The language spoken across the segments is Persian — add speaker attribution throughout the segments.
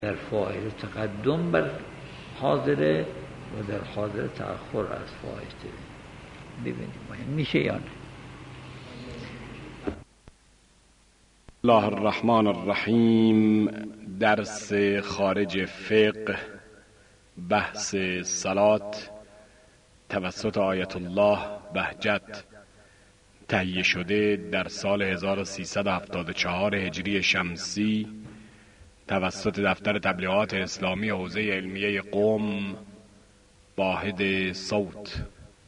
Speaker 1: در فائده تقدم بر حاضره و در حاضره تأخر از فائده. ببینیم میشه یا نه.
Speaker 2: الله الرحمن الرحیم. درس خارج فقه، بحث صلات توسط آیت الله بهجت، تهیه شده در سال 1374 هجری شمسی توسط دفتر تبلیغات اسلامی حوزه علمیه قم، واحد صوت.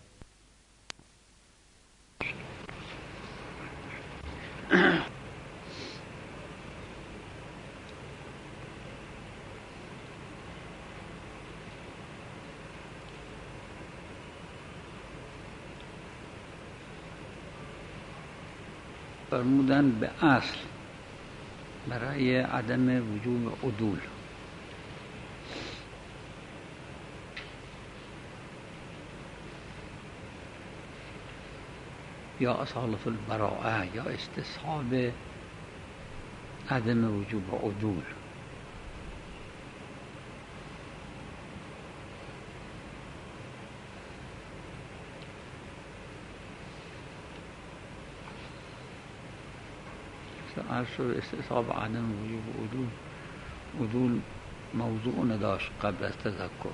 Speaker 1: فرمودن به اصل برای عدم وجوب عدول. یا اصالت البراءه یا استصحاب عدم وجوب عدول. عرض استصحاب عدم وجوب عدول موضوع نداشت قبل از تذکر.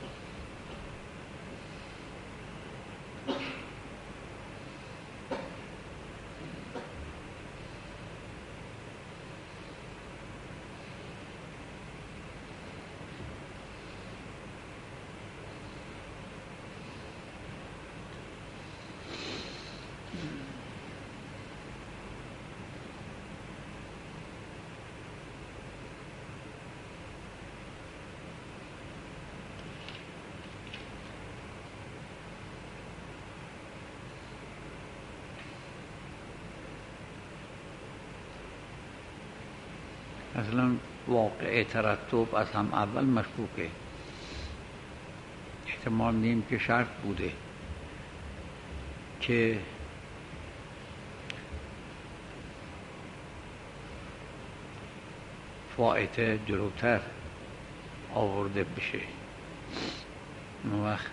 Speaker 1: اصلا واقع ترتب از هم اول مشکوکه. احتمال نیم که شرط بوده که فائته جلوتر آورده بشه. اون وقت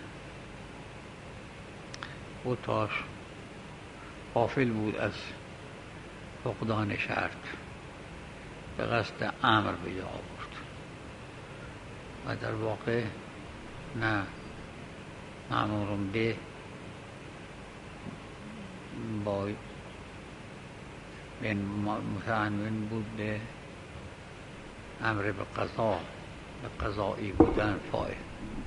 Speaker 1: اوتاش غافل بود از فقدان شرط، به قصد امر به جا آورد و در واقع نه مأمورم به با متعنون بود به امر به قضا، به قضایی بودن فاعل.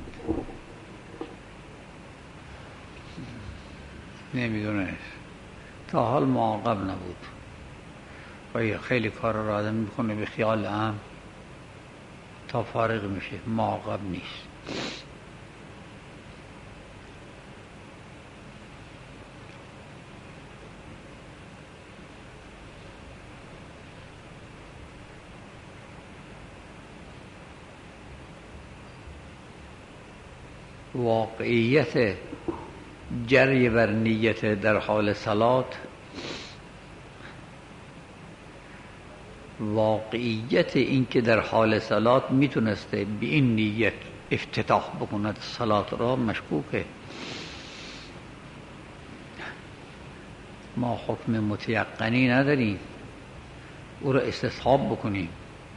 Speaker 1: نمیدونه تا حال معاقب نبود و خیلی کار را آدم میکنه به خیال هم تا فارغ میشه، معاقب نیست. واقعیت جری بر نیت در حال صلات، واقعیت این که در حال صلات میتونسته به این نیت افتتاح بکند صلات را مشکوکه. ما حکم متیقنی نداریم او را استصحاب بکنیم.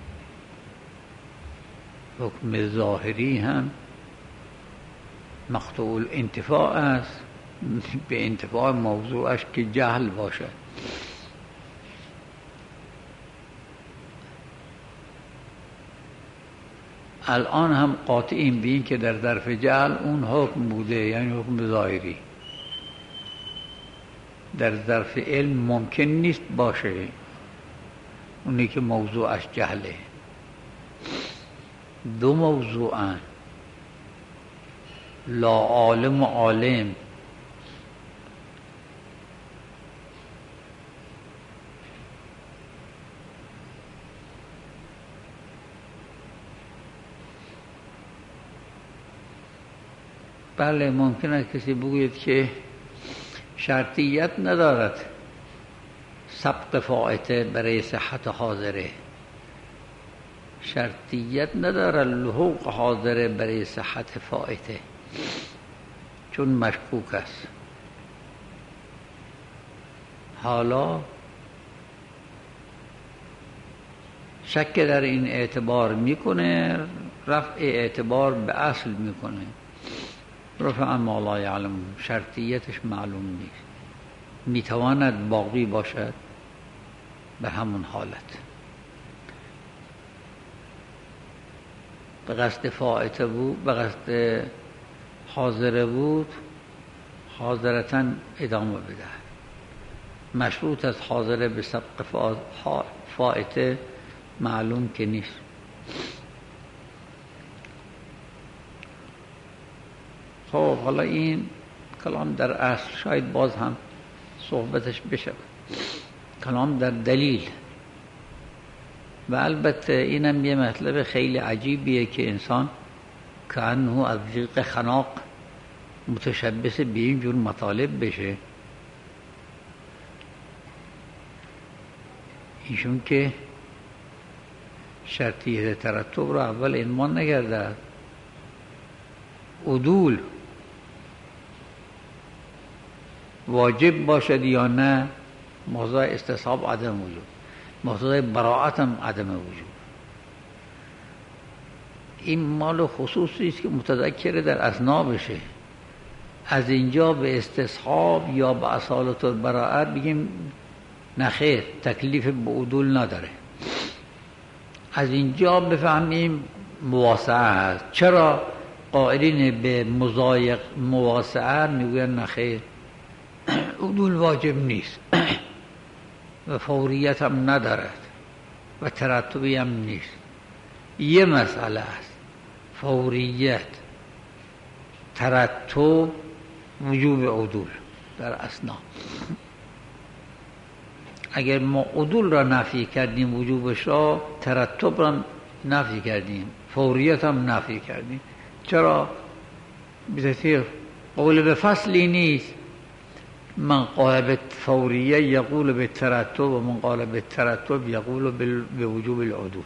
Speaker 1: حکم ظاهری هم مقطوع الانتفاع است، به انتفاع موضوعش که جهل باشد. الان هم قاطعیم به این که در ظرف جهل اون حکم بوده، یعنی حکم ظاهری. در ظرف علم ممکن نیست باشه، اونی که موضوعش جهله. دو موضوعن، لا عالم و عالم. بله ممکن است کسی بگوید که شرطیت ندارد سبق فائته برای صحت حاضره، شرطیت نداره لحوق حاضره برای صحت فائته، چون مشکوک است. حالا شک در این اعتبار میکنه، رفع اعتبار به اصل میکنه. رفع ما لا یعلم، شرطیتش معلوم نیست، میتواند باقی باشد به همون حالت. به قصد فائته بود، به قصد حاضره بود، حاضرتاً ادامه بده. مشروط از حاضره به سبق فائته معلوم که نیست. خب حالا این کلام در اصل شاید باز هم صحبتش بشه، کلام در دلیل. و البته اینم یه مطلب خیلی عجیبیه که انسان کانه از ضیق خناق متشبث به این جور مطالب بشه. ایشون که شرطیه ترتب رو اول عنوان نگردد، عدول واجب باشد یا نه، موضوع استصحاب عدم وجود، موضوع براعت هم عدم وجود. این مال خصوصی است که متذکر در اثنا بشه. از اینجا به استصحاب یا به اصالت و براعت بگیم نخیر، تکلیف به عدول نداره. از اینجا بفهمیم مواسعه هست. چرا قائلین به مضایق مواسعه میگوین نخیر، عدول واجب نیست و فوریت هم ندارد و ترتبی هم نیست. یه مسئله است، فوریت، ترتب، وجوب عدول در اثنا. اگر ما عدول را نفی کردیم، وجوبش را، ترتب را نفی کردیم، فوریت هم نفی کردیم. چرا؟ بذاتیر قول به فصلی نیست. من قال به فوریه یقول به ترتب و من قال به ترتب یقول به وجوب العدول.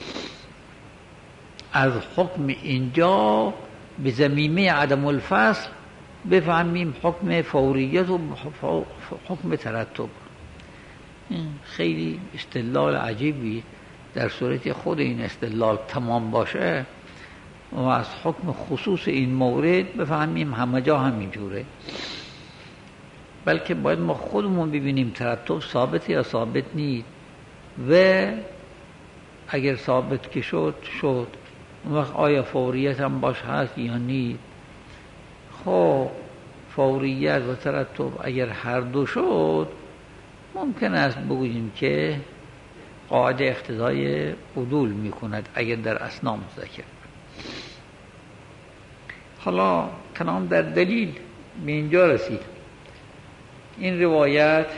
Speaker 1: از حکم اینجا به ضمیمه عدم الفصل بفهمیم حکم فوریت و حکم ترتب. این خیلی استدلال عجیبی، در صورتی خود این استدلال تمام باشه و از حکم خصوص این مورد بفهمیم همه جا همینجوره. بلکه باید ما خودمون ببینیم ترتب ثابت یا ثابت نیست، و اگر ثابت که شد اون وقت آیا فوریت هم باش هست یا نیست. خب فوریت و ترتب اگر هر دو شد، ممکن است بگوییم که قاعده اقتضای عدول میکند اگر در اثنا مذکر. حالا کلام در دلیل به اینجا رسید. این روایت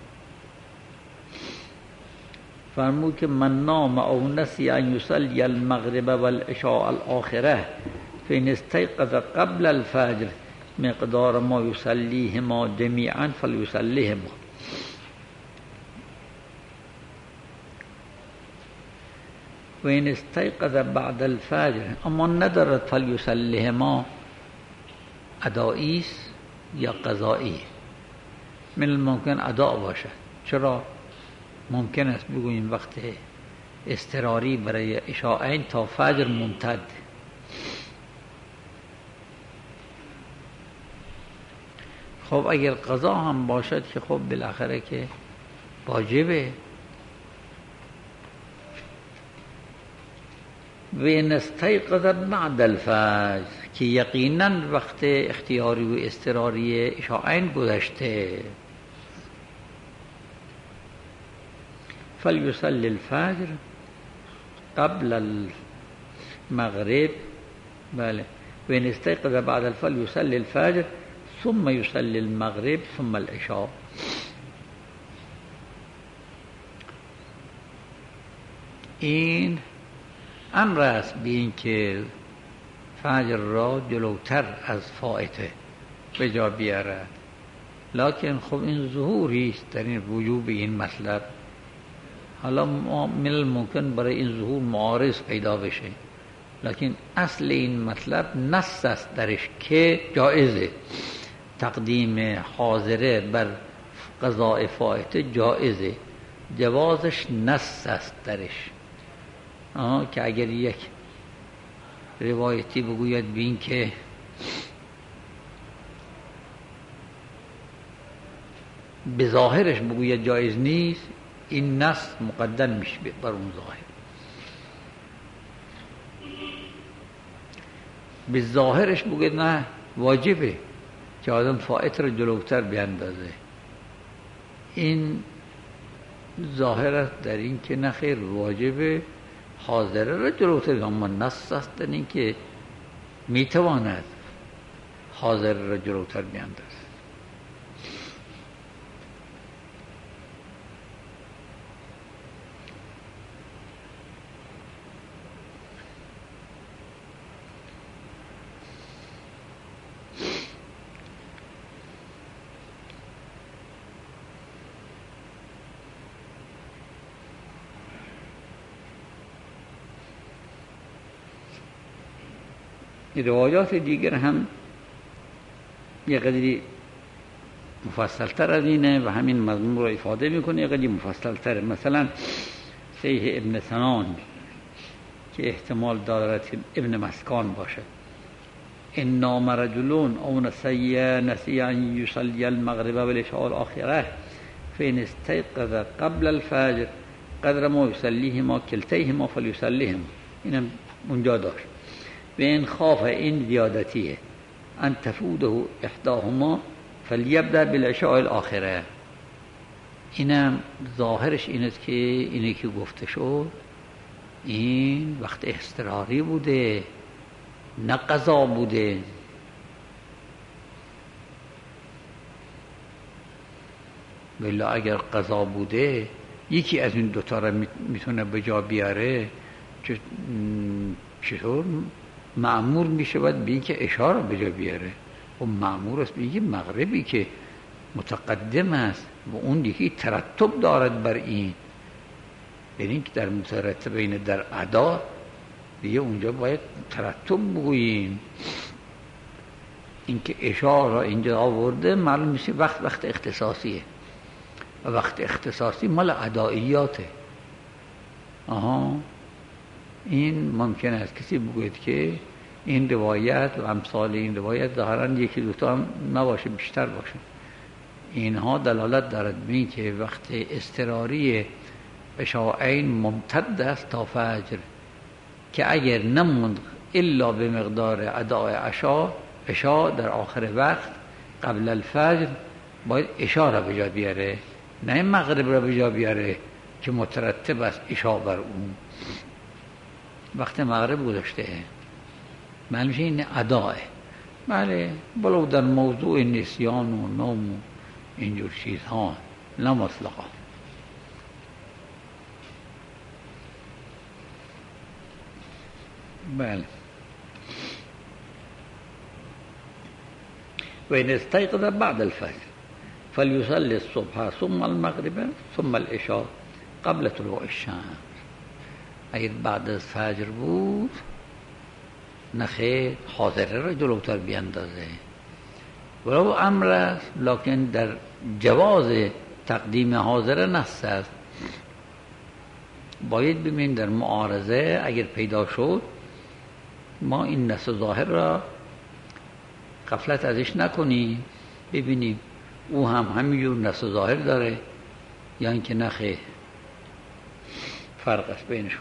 Speaker 1: فرمود که من نام او نسی ان یصلی المغرب والعشاء الاخره فإن استيقظ قبل الفجر مقدار ما یصلیهما جمیعا فلیصلیهما. و این استيقظ بعد الفجر، اما ندارد فلیصلیهما ادائی است یا قضایی. من الممکن ادا باشد. چرا؟ ممکن است بگوییم وقت اضطراری برای عشاءین تا فجر ممتد. خب اگر قضا هم باشد که خب بالاخره که واجبه. و ان استيقظ بعد الفجر، که یقینا وقت اختیاری و اضطراری عشاءین گذشته. فلیصلی الفجر قبل المغرب. بله. و ان استيقظ بعد الفجر يصلي الفجر ثم يصلي المغرب ثم العشاء. این امر است به این که فجر را جلوتر از فائته به جا بیارد. لکن خب این ظهوری است در این وجوب این مطلب حالا من الممکن برای این ظهور معارض پیدا بشه، لکن اصل این مطلب نص است درش که جایزه تقدیم حاضره بر قضاء فائته، جایزه، جوازش نص است درش. که اگر یک روایتی بگوید بین که به ظاهرش بگوید جایز نیست، این نص مقدم میشه بر اون ظاهر. به ظاهرش بگوید نه واجبه که آدم فائت رو جلوتر بیاندازه، این ظاهر است در این که نه خیر واجبه حاضره رو جلوتر، اما نص است در این که میتواند حاضره رو جلوتر بیاندازه. روایات دیگر هم یه قدری مفصلتر از اینه و همین مضمون رو افاده میکنه، یه قدری مفصلتر. مثلا صحیح ابن سنان که احتمال دارد ابن مسکان باشه، ان نام رجلون او نسی ان یصلی المغرب والعشاء الاخره فان استيقظ قبل الفجر قدر ما یصلیهما کلتیهما فلیصلیهما. اینم اونجا داشت. و این خاف این زیادتیه ان تفوده احداهما فلیبدأ بالعشاء الاخره. اینم ظاهرش این است که اینه که گفته شد این وقت اضطراری بوده نه قضا بوده. ولی اگر قضا بوده یکی از این دوتا را میتونه به جا بیاره، چطور مأمور میشه باید به این که اشاره به جا بیاره؟ و مأمور است به این که مغربی که متقدم است و اون یکی ترتب دارد بر این، یعنی که در مترتبین در ادا دیگه اونجا باید ترتب بگوییم. این که اشاره اینجا آورده معلوم میشه وقت اختصاصیه و وقت اختصاصی مال ادائیاته. این ممکن است کسی بگوید که این روایت و امثال این روایت ظاهراً یکی دوتا هم نباشه، بیشتر باشه. اینها دلالت دارد به این که وقت اضطراری عشاءین ممتد است تا فجر، که اگر نموند الا به مقدار اداء عشاء در آخر وقت قبل الفجر باید عشاء را به جا بیاره، نه مغرب را به جا بیاره که مترتب است عشاء بر اون. وقت مغرب گذشته معلوم میشه این اداءه. بله بلو در موضوع نسیان و نوم و اینجور چیزها نه مطلقا. بله. و این استيقظ بعد الفجر فليصلي الصبح ثم المغرب ثم العشاء قبل طلوع الشمس. اگر بعد از فجر بود نخیر حاضره را جلوتر بیاندازه. ولو امر است، لکن در جواز تقدیم حاضره نص است. باید ببینیم در معارضه اگر پیدا شد ما این نص ظاهر را غفلت ازش نکنیم، ببینیم او هم همینجور نص ظاهر داره یا اینکه نخیر فرق است بینشون.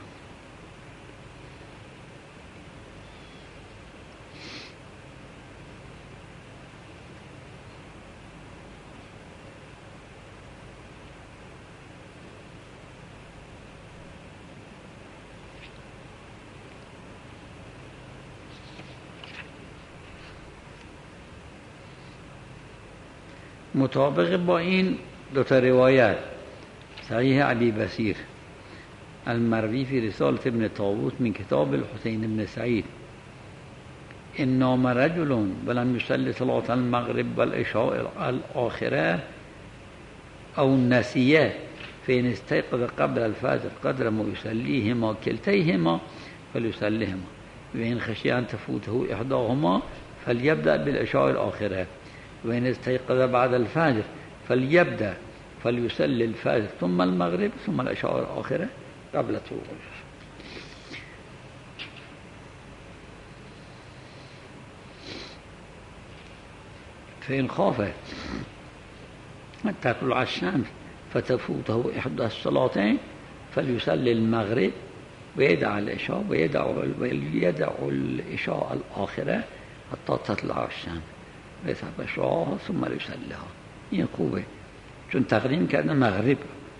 Speaker 1: مطابق با این دو تا روایت صحیح علی بصیر المروی فی رسالة ابن طاووس من کتاب الحسین ابن سعید ان نام رجل ولم يصلي صلاة المغرب والعشاء الآخرة او نسیه فإن استيقظ قبل الفجر قدر ما يصليهما كلتيهما فليصليهما وإن خشي أن تفوته إحداهما فليبدأ بالعشاء الآخرة وإن استيقظ بعد الفجر فليبدأ فليصلي الفجر ثم المغرب ثم العشاء الآخرة قبل طلوع الفجر. فإن خاف أن تطلع الشمس فتفوته إحدى الصلاتين فليصلي المغرب ويدع العشاء ويدع العشاء الآخرة حتى تطلع الشمس ويذهب شعاعها ثم يصليها. این خوبه چون تقدیم کرده مغرب.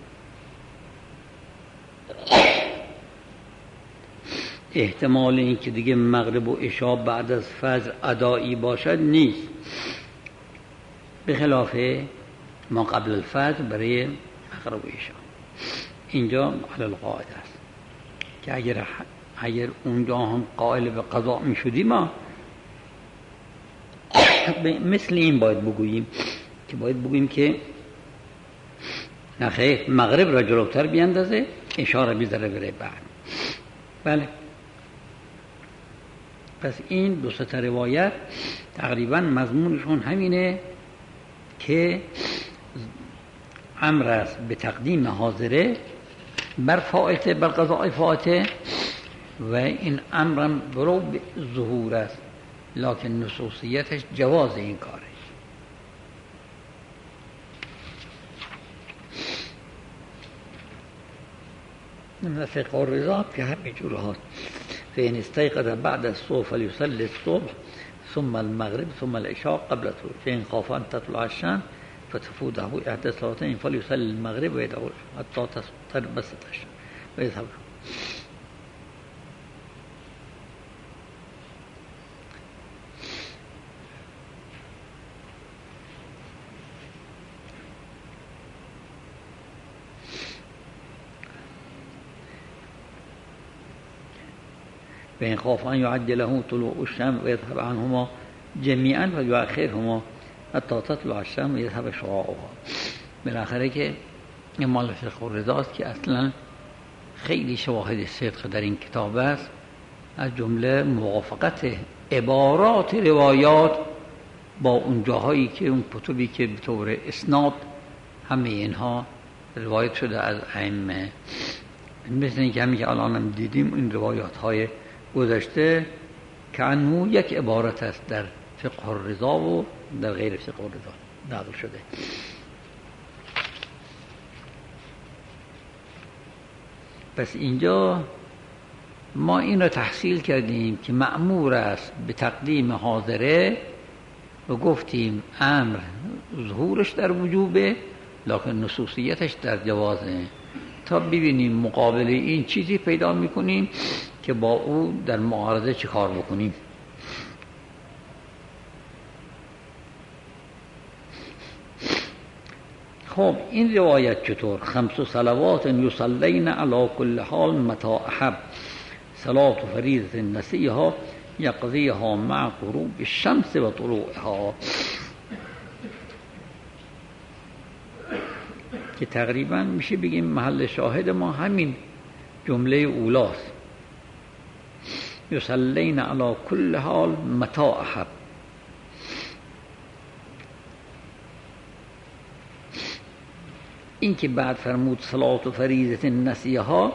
Speaker 1: احتمال این که دیگه مغرب و عشاء بعد از فجر ادایی باشد نیست، به خلاف ما قبل الفجر برای مغرب و عشاء. اینجا علی القاعده است که اگر اونجا هم قائل به قضا می شدیم ما مثل این باید بگوییم که نخیر مغرب را جلوتر بیاندازه، عشاء را بیذاره بره بعد. بله، پس این دو سه روایت تقریبا مضمونشون همینه که امر است به تقدیم حاضره بر فائته، بر قضاء فائته، و این امرم برو به ظهور است، لکن نصوصیتش جواز این کاره. من فقه الرضا که همین جور هاست. فإن استيقظ بعد الصبح فليصلي الصبح ثم المغرب ثم العشاء قبل طلوع. فإن خاف أن تطلع الشمس فتفوته إحدى الصلاتين فليصلي المغرب ويدعو حتى تنبسط الشمس ويذهب. فإن خاف أن يعجله طلوع الشمس ويذهب عنهما جميعا فيؤخرهما حتى تطلع الشمس ويذهب شعاعها. بالاخره که این مال فقه الرضا است که اصلا خیلی شواهد صدق در این کتاب است، از جمله موافقت عبارات روایات با اون جاهایی که اون کتبی که به طور اسناد همه اینها روایت شده از ائمه، مثل اینکه همین که الان هم دیدیم این روایات های گذشته که انو یک عبارت است در فقه الرضا و در غیر فقه الرضا نقل شده. پس اینجا ما این را تحصیل کردیم که مأمور است به تقدیم حاضره و گفتیم امر ظهورش در وجوبه لکن نصوصیتش در جوازه، تا ببینیم مقابل این چیزی پیدا میکنیم که با او در معارضه چی کار بکنیم. خب این روایت چطور؟ 5 صلوات یصلین علی کل حال متى احب، صلاة فریضة نسیها یقضیها مع غروب الشمس و طلوعها، که تقریبا میشه بگیم محل شاهد ما همین جمله اولاست. یصلین علی کل حال متى احب. این که بعد فرمود صلاة فریضة نسیها،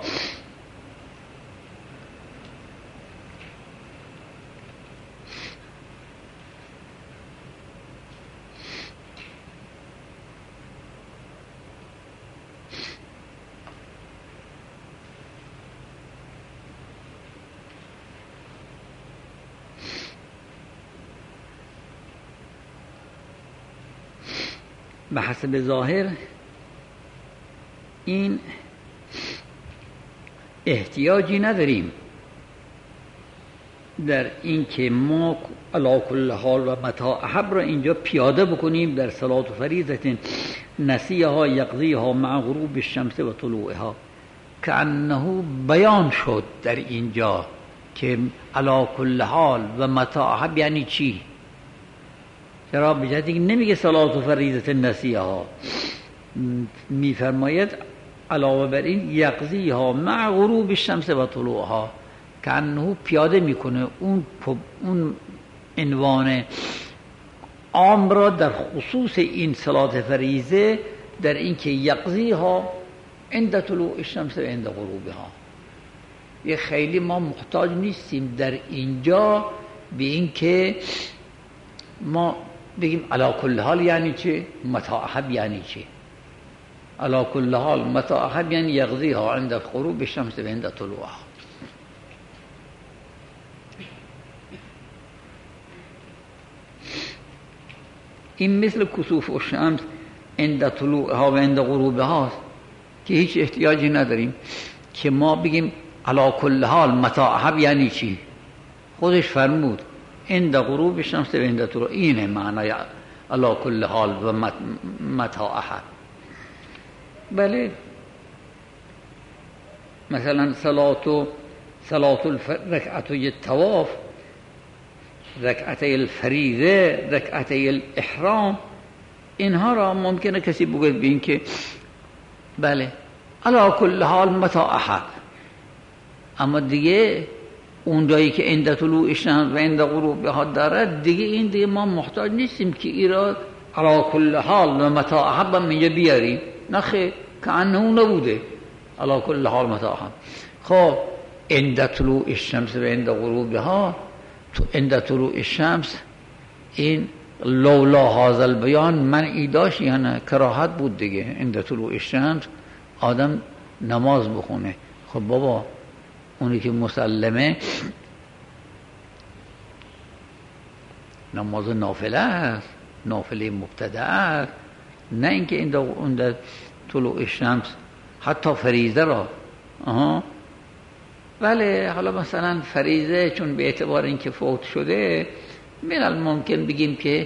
Speaker 1: به حسب ظاهر این احتیاجی نداریم در این که ما علی کل حال و متى احب را اینجا پیاده بکنیم در صلاة فریضة نسیها یقضیها مع غروب الشمس و طلوعها، که انه بیان شد در اینجا که علی کل حال و متى احب یعنی چی. چرا بجهتی که نمیگه صلاة فریضة نسیها، میفرماید علاوه بر این یقضی ها مع غروب الشمس و طلوعها که انه پیاده میکنه اون عنوان عام را در خصوص این صلات فریضه، در اینکه یقضی ها عند طلوع الشمس و عند غروبها. یه خیلی ما محتاج نیستیم در اینجا به اینکه ما بگیم علی کل حال یعنی چه، متى احب یعنی چه. علی کل حال متى احب یعنی یقضیها عند غروب الشمس و عند طلوعها. این مثل کسوف الشمس عند طلوعها و عند غروبها که هیچ احتیاجی نداریم که ما بگیم علی کل حال متى احب یعنی چی. خودش فرمود عند غروب الشمس و عند طلوع، اینه معنای علی کل حال و متى احب. بله مثلا صلات رکعتوی الطواف، رکعتای الفریضه، رکعتای الاحرام، اینها را ممکنه کسی بگه بین که بله علی کل حال متى احب، اما دیگه اون جایی که عند طلوع الشمس و عند غروبها دارد دیگه این دیگه ما محتاج نیستیم که این را علی کل حال و متى احب اینجا بیاریم. نه خیر، که انه نبوده علی کل حال متى احب. خب عند طلوع الشمس و عند غروبها، تو عند طلوع الشمس این لولا هذا البیان منعی داشت یا نه؟ کراهت بود دیگه. عند طلوع الشمس آدم نماز بخونه. خب بابا اونی که مسلمه نماز نافله است، نافله مبتدع است، نه اینکه عند طلوع الشمس حتی فریضه را. بله حالا مثلا فریضه چون به اعتبار اینکه فوت شده من الممکن بگیم که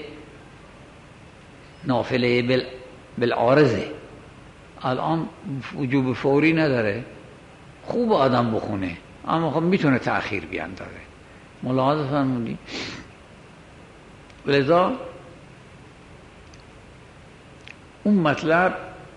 Speaker 1: نافله بالعارضه، الان وجوب فوری نداره، خوب آدم بخونه، اما خب میتونه تأخیر بیاندازه. ملاحظه فرمودی؟ لذا اون مطلب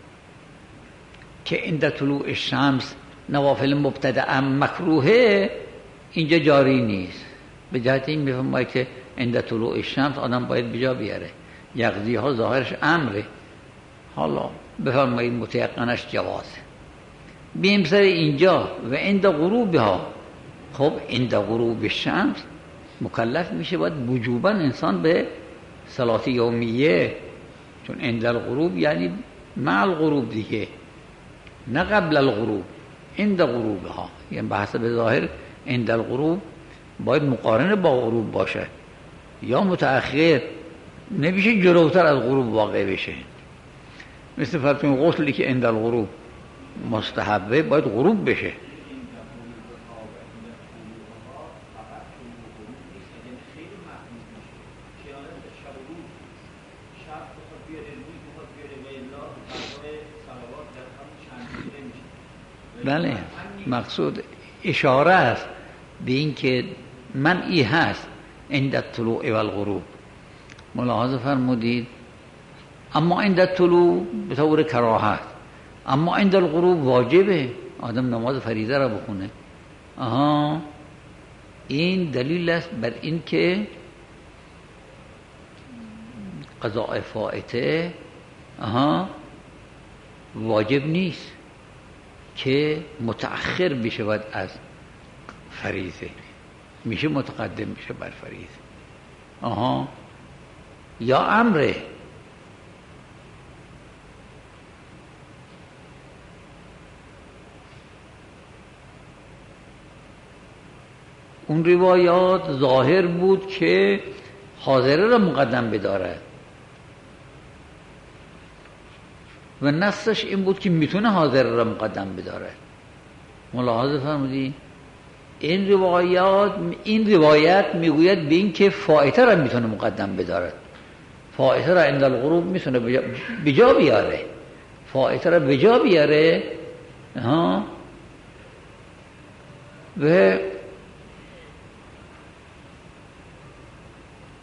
Speaker 1: که عند طلوع الشمس نوافل مبتدأ مکروهه اینجا جاری نیست. به جهت این میفهمه که عند طلوع الشمس آدم باید بجا بیاره، یقضی ها ظاهرش امره، حالا بفرمایید متیقنش جوازه. بیم سر اینجا و عند غروبها. خب عند غروب الشمس مکلف میشه باید وجوبا انسان به صلات یومیه، چون عند الغروب یعنی مع الغروب دیگه، نه قبل الغروب، عند غروبها. یعنی به حسب ظاهر عند الغروب باید مقارن با غروب باشه یا متأخر، نمیشه جلوتر از غروب واقع بشه. مثل فرض غسلی که عند الغروب مستحبه باید غروب بشه. بله مقصود اشاره است به این که منعی هست عند الطلوع و الغروب. ملاحظه فرمودید؟ اما عند الطلوع به طور کراهت، اما عند الغروب واجبه آدم نماز فریضه را بخونه. این دلیل است بر این که قضاء فائته واجب نیست که متأخر بشود از فریضه، میشه متقدم بشه بر فریضه. یا امره. اون روایات ظاهر بود که حاضره را مقدم بدارد و نصش این بود که میتونه حاضره را مقدم بدارد. ملاحظه فرمودی؟ این روایت میگوید به این که فائته را میتونه مقدم بدارد، فائته را عند الغروب میتونه بجا بیاره، فائته را بجا بیاره و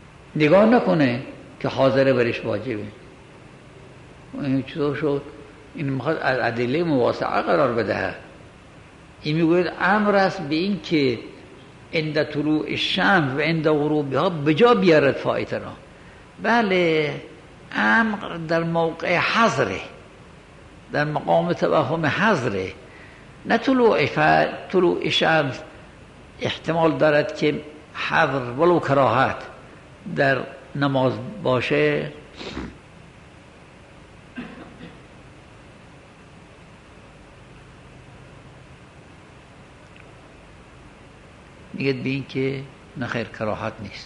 Speaker 1: نگاه نکنه که حاضره برش واجبه. این چطور شد؟ این میخواد از ادله مواسعه قرار بده. این میگوید امر است به این که عند طلوع الشمس و عند غروبها بجا بیارد فائته را. بله امر در موقع حضره، در مقام توهم حضره، نه طلوع شمس احتمال دارد که حضر ولو کراهت در نماز باشه. میگه به این که نخیر کراهت نیست،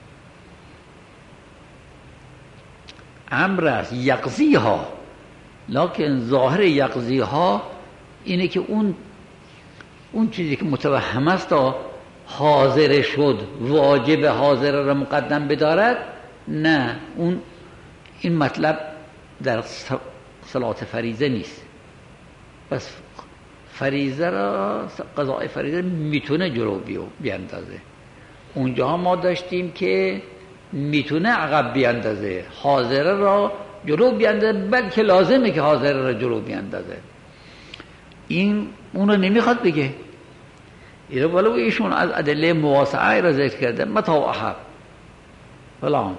Speaker 1: امر است یقضی ها، لکن ظاهر یقضی ها اینه که اون چیزی که متوهم است حاضر شد، واجب حاضر را مقدم بدارد. نه، این مطلب در صلات فریضه نیست. پس فریضه را، قضاء فریضه میتونه جلو بیاندازه. اونجا ما داشتیم که میتونه عقب بیاندازه، حاضره را جلو بیاندازه، بلکه لازمه که حاضره را جلو بیاندازه. این اون رو نمیخواد بگه. ولو ایشون از ادله مواسعه را ذکر کرده، متا احب فلان،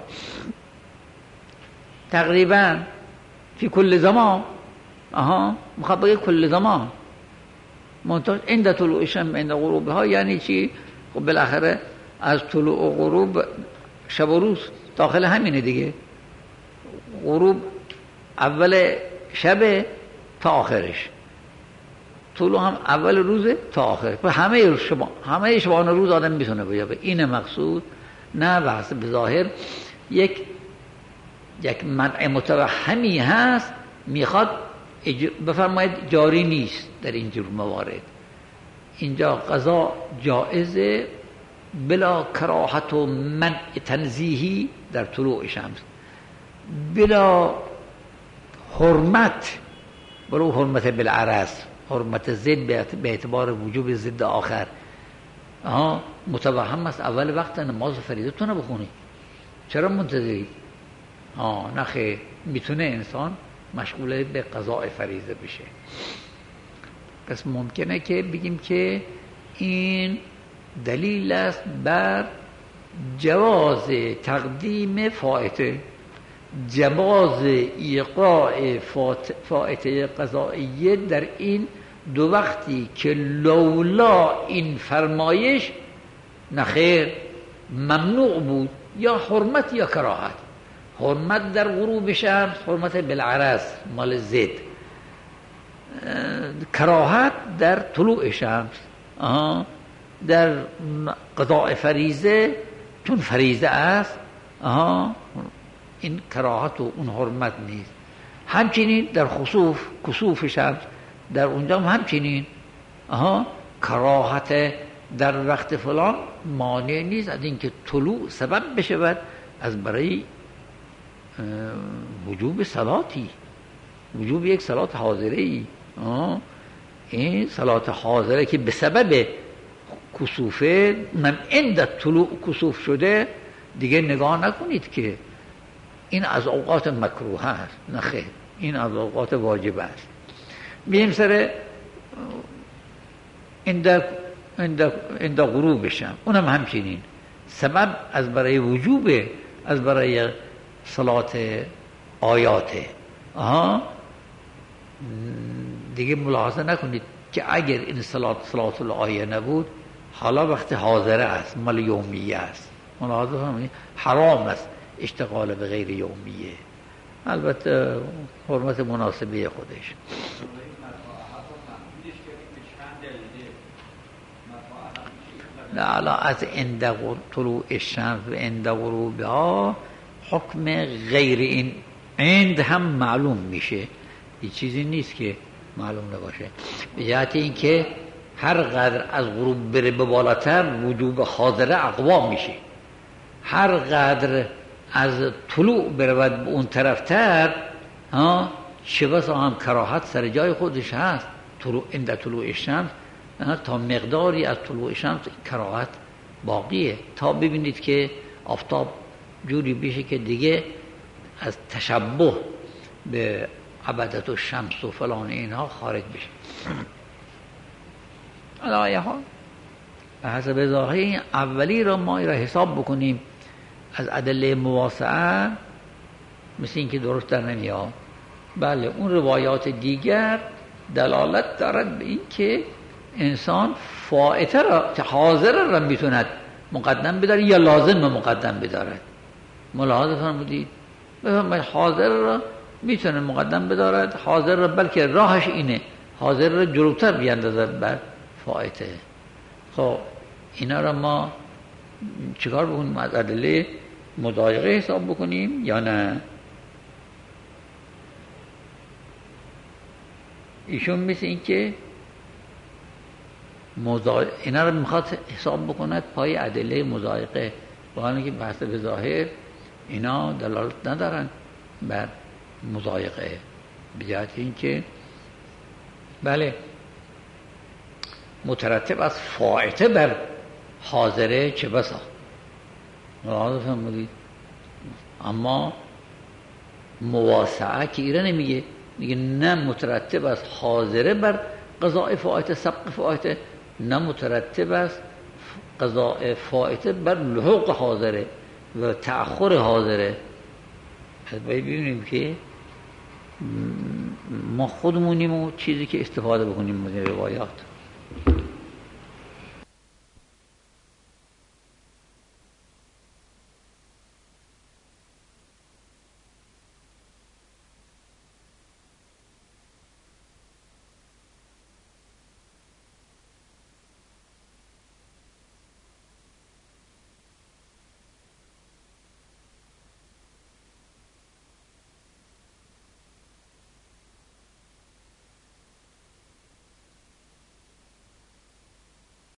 Speaker 1: تقریبا فی کل زمان، میخواد بگه کل زمان، منتها عند طلوع الشمس عند غروبها. یعنی چی؟ خب بالاخره از طلوع و غروب شب و روز داخل همینه دیگه. غروب اول شب تا آخرش، طلوع هم اول روزه تا آخرش. همه شبان روز آدم میتونه بیابه. این مقصود، نه بحث به ظاهر یک منع متوهمی هست، میخواد بفرماید جاری نیست در اینجور موارد. اینجا قضا جائزه بلا کراهت و منع تنزیهی در طلوع شمس، بلا حرمت، بلا حرمت بالعرض، حرمت ضد به اعتبار وجوب ضد آخر. متوهم است اول وقت نماز فریضه تونه بخونی، چرا منتظری؟ نخیر، میتونه انسان مشغول به قضاء فریضه بشه. پس ممکنه که بگیم که این دلیل است بر جواز تقدیم فائته، جواز ایقاع فائته قضائیه در این دو وقتی که لولا این فرمایش نخیر ممنوع بود، یا حرمت یا کراهت. حرمت در غروب شمس، حرمت بالعرض مال زد، کراهت در طلوع شمس. در قضاء فریضه چون فریضه است، این کراهت و اون حرمت نیست. همچنین در کسوف شمس، در اونجا همچنین کراهت در وقت فلان مانع نیست از اینکه طلوع سبب بشود از برای وجوب صلاتی، وجوب یک صلات حاضره ای. این صلات حاضره که به سبب کسوفه من عند طلوع کسوف شده، دیگه نگاه نکنید که این از اوقات مکروه است. نخیر، این از اوقات واجب است. بیم سر عند غروبشم، اونم همچنین سبب از برای وجوب، از برای صلات آیاته. دیگه ملاحظه نکنید که اگر این صلات الآیه نبود، حالا وقت حاضره است، مال یومیه است، ملاحظه کنید حرام است اشتغال به غیر یومیه. البته حرمت مناسبه خودش. لا از عند طلوع الشمس و عند غروبها حکم غیر این عند هم معلوم میشه، یه چیزی نیست که معلوم نباشه. به جهت این که هر قدر از غروب بره به بالاتر، وجوب حاضره اقوا میشه. هر قدر از طلوع برود به اون طرفتر، چه بسا هم کراهت سر جای خودش هست. عند طلوع الشمس تا مقداری از طلوع شمس کراهت باقیه، تا ببینید که آفتاب جوری بشه که دیگه از تشبه به عبدت و شمس و فلان اینها خارج بشه. علایه ها به حسب ظاهر این اولی را ما را حساب بکنیم از ادله مواسعه مثل این که درست در نمیاد. بله اون روایات دیگر دلالت دارد به این که انسان فائته را که حاضر را میتوند مقدم بداره یا لازم مقدم بدارد. ملاحظه فرمودید؟ بفرمایید حاضر را میتونه مقدم بدارد، حاضر را بلکه راهش اینه حاضر را جلوتر بیاندازد بر فائته. خب اینا را ما چیکار بکنیم؟ از ادله مضایقه حساب بکنیم یا نه؟ ایشون مثل این که اینا رو میخواد حساب بکند پای ادله مضایقه، با حالی که بحث به ظاهر اینا دلالت ندارن بر مضایقه، به جهت این که بله مترتب از فائته بر حاضره چه بسا. ملاحظه فرمودید؟ اما مواسعه که ایره نمیگه، میگه نه مترتب از حاضره بر قضاء فائته سبق فائته، نه مترتب از قضاء فائته بر لحوق حاضره و تأخر حاضره. باید ببینیم که ما خودمونیم و چیزی که استفاده بکنیم از این روایات.